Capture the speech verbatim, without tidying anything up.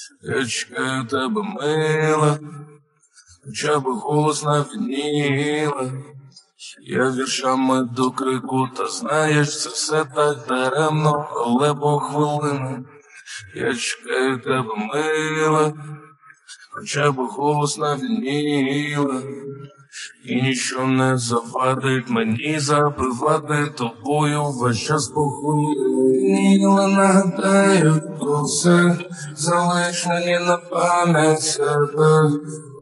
Я чекаю тебе, мила, хоча б голос на вініла. Я віршами до крику, та знаєш, це все так даремно, але по хвилину. Я чекаю тебе, мила, хоча б голос на вініла. І ніщо не завадить мені запливати тобою весь час похуїла. Нагадаю про все, залиш мені на пам'ять себе.